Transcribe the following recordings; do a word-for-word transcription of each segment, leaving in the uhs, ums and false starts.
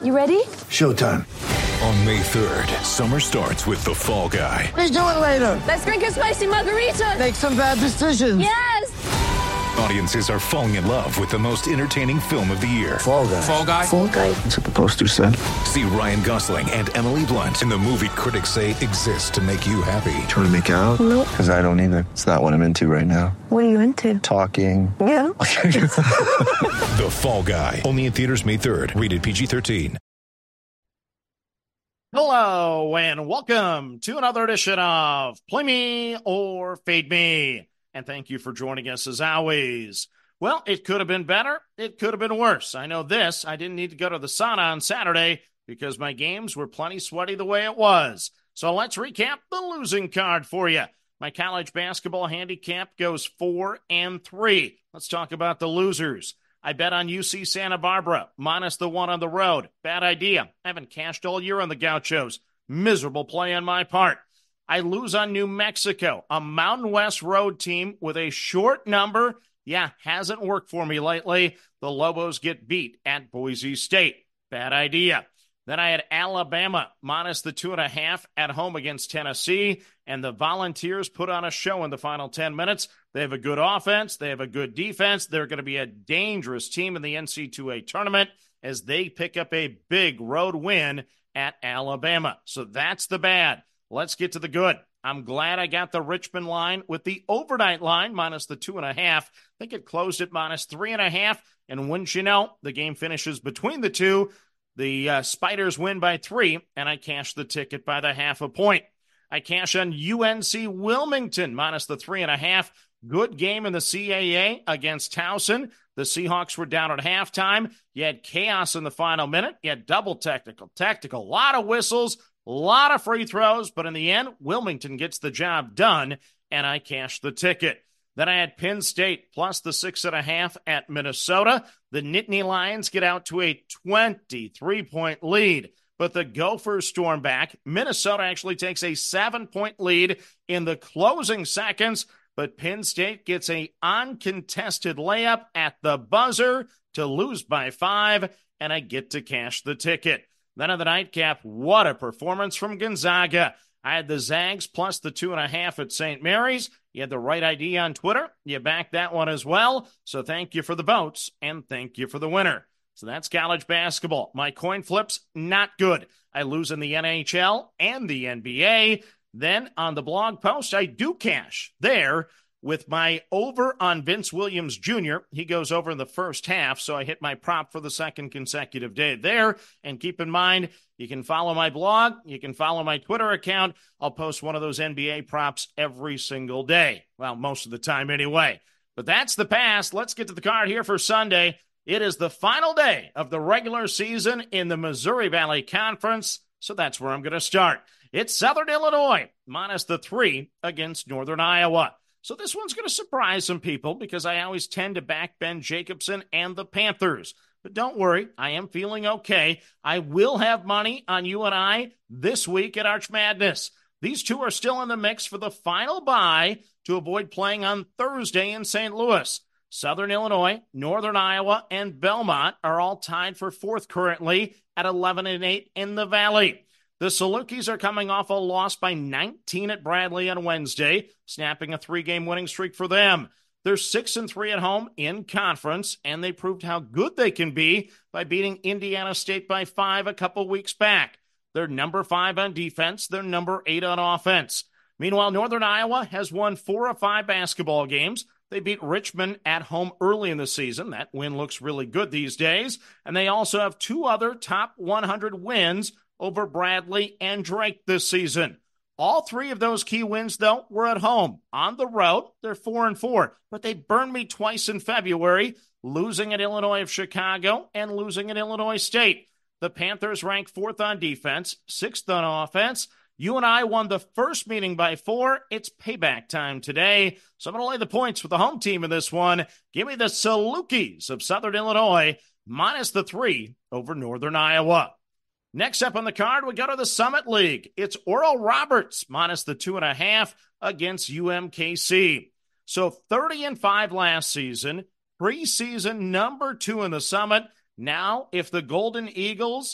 You ready? Showtime. On May third, summer starts with The Fall Guy. Let's do it later. Let's drink a spicy margarita. Make some bad decisions. Yes! Audiences are falling in love with the most entertaining film of the year. Fall Guy. Fall Guy? Fall Guy. That's what the poster said. See Ryan Gosling and Emily Blunt in the movie critics say exists to make you happy. Trying to make it out? Nope. Because I don't either. It's not what I'm into right now. What are you into? Talking. Yeah. The Fall Guy. Only in theaters May third. Rated P G thirteen. Hello, and welcome to another edition of Play Me or Fade Me. And thank you for joining us as always. Well, it could have been better. It could have been worse. I know this. I didn't need to go to the sauna on Saturday because my games were plenty sweaty the way it was. So let's recap the losing card for you. My college basketball handicap goes four and three. Let's talk about the losers. I bet on U C Santa Barbara, minus the one on the road. Bad idea. I haven't cashed all year on the Gauchos. Miserable play on my part. I lose on New Mexico, a Mountain West road team with a short number. Yeah, hasn't worked for me lately. The Lobos get beat at Boise State. Bad idea. Then I had Alabama minus the two and a half at home against Tennessee, and the Volunteers put on a show in the final ten minutes. They have a good offense. They have a good defense. They're going to be a dangerous team in the N C double A tournament as they pick up a big road win at Alabama. So that's the bad. Let's get to the good. I'm glad I got the Richmond line with the overnight line minus the two and a half. I think it closed at minus three and a half. And wouldn't you know, the game finishes between the two. The uh, Spiders win by three, and I cash the ticket by the half a point. I cash on U N C Wilmington minus the three and a half. Good game in the C A A against Towson. The Seahawks were down at halftime. You had chaos in the final minute. You had double technical, tactical, a lot of whistles, a lot of free throws, but in the end, Wilmington gets the job done, and I cash the ticket. Then I had Penn State plus the six and a half at Minnesota. The Nittany Lions get out to a twenty-three point lead, but the Gophers storm back. Minnesota actually takes a seven point lead in the closing seconds, but Penn State gets a uncontested layup at the buzzer to lose by five, and I get to cash the ticket. Then on the nightcap, what a performance from Gonzaga. I had the Zags plus the two and a half at Saint Mary's. You had the right idea on Twitter. You backed that one as well. So thank you for the votes, and thank you for the winner. So that's college basketball. My coin flips, not good. I lose in the N H L and the N B A. Then on the blog post, I do cash there with my over on Vince Williams Junior He goes over in the first half, so I hit my prop for the second consecutive day there. And keep in mind, you can follow my blog. You can follow my Twitter account. I'll post one of those N B A props every single day. Well, most of the time anyway. But that's the past. Let's get to the card here for Sunday. It is the final day of the regular season in the Missouri Valley Conference, so that's where I'm going to start. It's Southern Illinois, minus the three against Northern Iowa. So this one's going to surprise some people because I always tend to back Ben Jacobson and the Panthers. But don't worry, I am feeling okay. I will have money on you and I this week at Arch Madness. These two are still in the mix for the final bye to avoid playing on Thursday in Saint Louis. Southern Illinois, Northern Iowa, and Belmont are all tied for fourth currently at eleven and eight in the Valley. The Salukis are coming off a loss by nineteen at Bradley on Wednesday, snapping a three-game winning streak for them. They're six and three at home in conference, and they proved how good they can be by beating Indiana State by five a couple weeks back. They're number five on defense. They're number eight on offense. Meanwhile, Northern Iowa has won four of five basketball games. They beat Richmond at home early in the season. That win looks really good these days. And they also have two other top one hundred wins over Bradley and Drake this season. All three of those key wins, though, were at home. On the road, they're four and four, but they burned me twice in February, losing at Illinois of Chicago and losing at Illinois State. The Panthers rank fourth on defense, sixth on offense. You and I won the first meeting by four. It's payback time today. So I'm going to lay the points with the home team in this one. Give me the Salukis of Southern Illinois, minus the three over Northern Iowa. Next up on the card, we go to the Summit League. It's Oral Roberts, minus the two and a half against U M K C. So thirty and five last season, preseason number two in the Summit. Now, if the Golden Eagles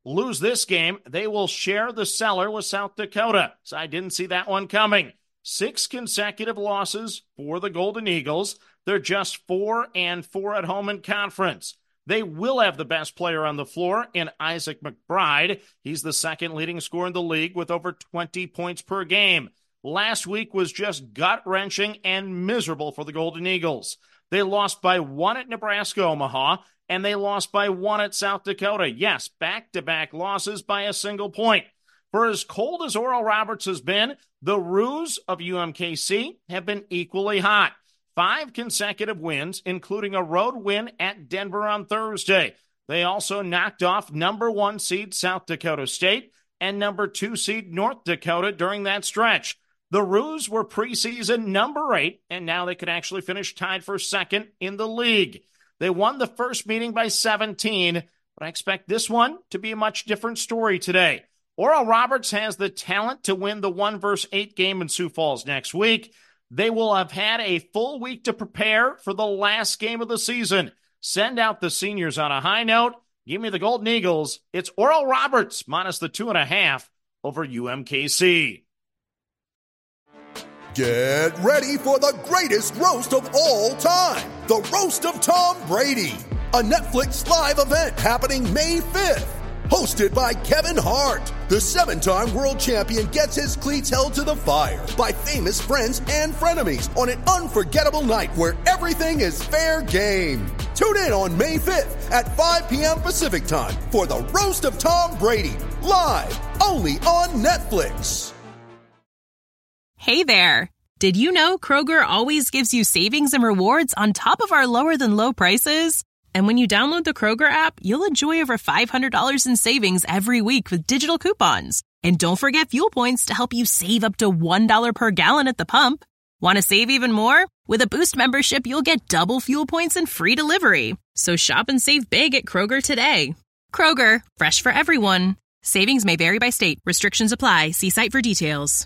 lose this game, they will share the cellar with South Dakota. So I didn't see that one coming. Six consecutive losses for the Golden Eagles. They're just four and four at home in conference. They will have the best player on the floor in Isaac McBride. He's the second leading scorer in the league with over twenty points per game. Last week was just gut-wrenching and miserable for the Golden Eagles. They lost by one at Nebraska-Omaha, and they lost by one at South Dakota. Yes, back-to-back losses by a single point. For as cold as Oral Roberts has been, the Roos of U M K C have been equally hot. Five consecutive wins, including a road win at Denver on Thursday. They also knocked off number one seed South Dakota State and number two seed North Dakota during that stretch. The Roos were preseason number eight, and now they could actually finish tied for second in the league. They won the first meeting by seventeen, but I expect this one to be a much different story today. Oral Roberts has the talent to win the one versus eight game in Sioux Falls next week. They will have had a full week to prepare for the last game of the season. Send out the seniors on a high note. Give me the Golden Eagles. It's Oral Roberts minus the two and a half over U M K C. Get ready for the greatest roast of all time, the Roast of Tom Brady, a Netflix live event happening May fifth. Hosted by Kevin Hart, the seven-time world champion gets his cleats held to the fire by famous friends and frenemies on an unforgettable night where everything is fair game. Tune in on May fifth at five p.m. Pacific time for the Roast of Tom Brady, live only on Netflix. Hey there. Did you know Kroger always gives you savings and rewards on top of our lower-than-low prices? And when you download the Kroger app, you'll enjoy over five hundred dollars in savings every week with digital coupons. And don't forget fuel points to help you save up to one dollar per gallon at the pump. Want to save even more? With a Boost membership, you'll get double fuel points and free delivery. So shop and save big at Kroger today. Kroger, fresh for everyone. Savings may vary by state. Restrictions apply. See site for details.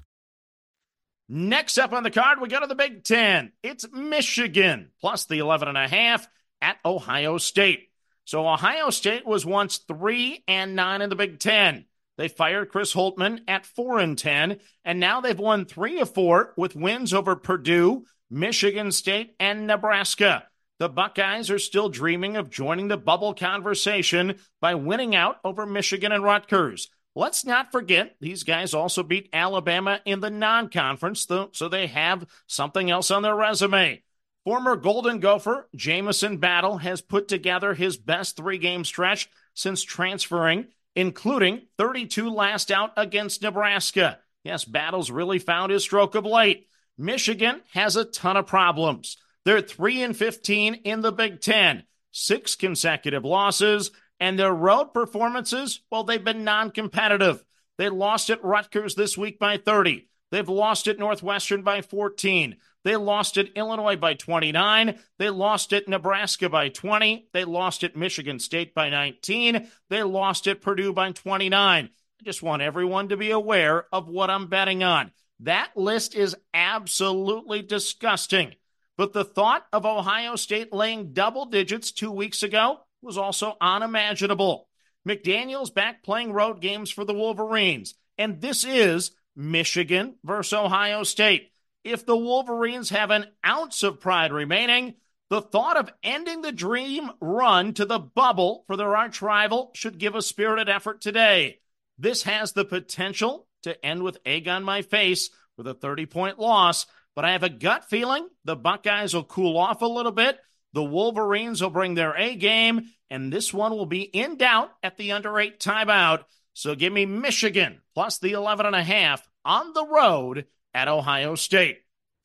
Next up on the card, we go to the Big Ten. It's Michigan, plus the eleven and a half at Ohio State. So Ohio State was once three and nine in the Big Ten. They fired Chris Holtmann at four and ten, and now they've won three of four with wins over Purdue, Michigan State, and Nebraska. The Buckeyes are still dreaming of joining the bubble conversation by winning out over Michigan and Rutgers. Let's not forget, these guys also beat Alabama in the non-conference, so they have something else on their resume. Former Golden Gopher Jamison Battle has put together his best three-game stretch since transferring, including thirty-two last out against Nebraska. Yes, Battle's really found his stroke of late. Michigan has a ton of problems. They're three and fifteen in the Big Ten, six consecutive losses, and their road performances, well, they've been non-competitive. They lost at Rutgers this week by thirty. They've lost at Northwestern by fourteen. They lost at Illinois by twenty-nine. They lost at Nebraska by twenty. They lost at Michigan State by nineteen. They lost at Purdue by twenty-nine. I just want everyone to be aware of what I'm betting on. That list is absolutely disgusting. But the thought of Ohio State laying double digits two weeks ago was also unimaginable. McDaniel's back playing road games for the Wolverines, and this is Michigan versus Ohio State. If the Wolverines have an ounce of pride remaining, the thought of ending the dream run to the bubble for their arch rival should give a spirited effort today. This has the potential to end with egg on my face with a thirty-point loss, but I have a gut feeling the Buckeyes will cool off a little bit, the Wolverines will bring their A game, and this one will be in doubt at the under eight timeout. So give me Michigan plus the eleven and a half on the road at Ohio State.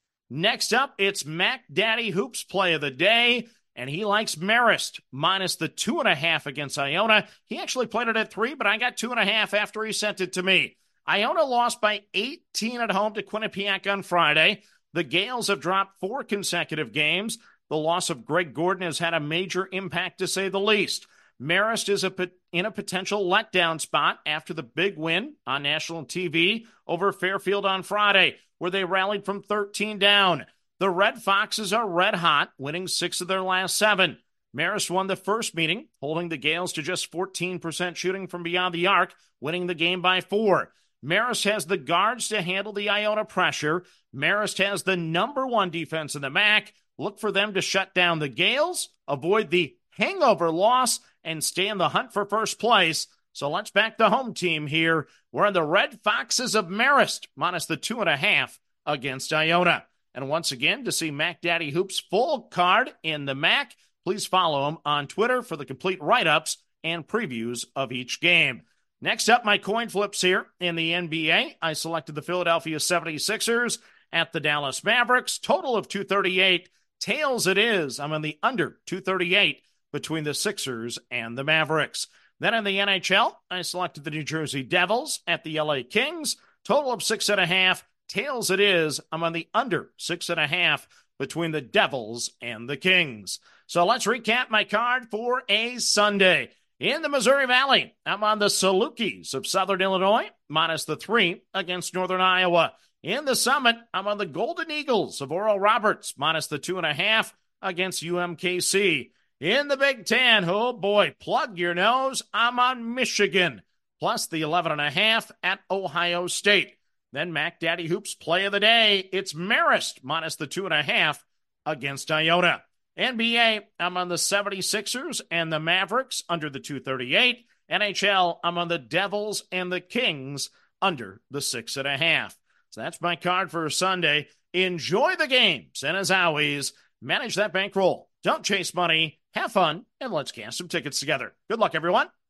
Next up, it's Mac Daddy Hoops play of the day, and he likes Marist minus the two and a half against Iona. He actually played it at three, but I got two and a half after he sent it to me. Iona lost by eighteen at home to Quinnipiac on Friday. The Gales have dropped four consecutive games. The loss of Greg Gordon has had a major impact, to say the least. Marist is a, in a potential letdown spot after the big win on national T V over Fairfield on Friday, where they rallied from thirteen down. The Red Foxes are red hot, winning six of their last seven. Marist won the first meeting, holding the Gales to just fourteen percent shooting from beyond the arc, winning the game by four. Marist has the guards to handle the Iona pressure. Marist has the number one defense in the M A C. Look for them to shut down the Gales, avoid the hangover loss, and stay in the hunt for first place. So let's back the home team here. We're in the Red Foxes of Marist, minus the two and a half against Iona. And once again, to see Mac Daddy Hoops' full card in the M A C, please follow him on Twitter for the complete write-ups and previews of each game. Next up, my coin flips here in the N B A. I selected the Philadelphia seventy-sixers at the Dallas Mavericks. Total of two thirty-eight. Tails it is. I'm on the under two thirty-eight between the Sixers and the Mavericks. Then in the N H L, I selected the New Jersey Devils at the L A Kings. Total of six and a half. Tails it is. I'm on the under six and a half between the Devils and the Kings. So let's recap my card for a Sunday. In the Missouri Valley, I'm on the Salukis of Southern Illinois, minus the three against Northern Iowa. In the Summit, I'm on the Golden Eagles of Oral Roberts, minus the two and a half against U M K C. In the Big Ten, oh boy, plug your nose, I'm on Michigan, plus the eleven and a half at Ohio State. Then Mac Daddy Hoops play of the day, it's Marist, minus the two and a half against Iona. N B A, I'm on the seventy-sixers and the Mavericks under the two thirty-eight. N H L, I'm on the Devils and the Kings under the six and a half. So that's my card for Sunday. Enjoy the games, and as always, manage that bankroll. Don't chase money, have fun, and let's cash some tickets together. Good luck, everyone.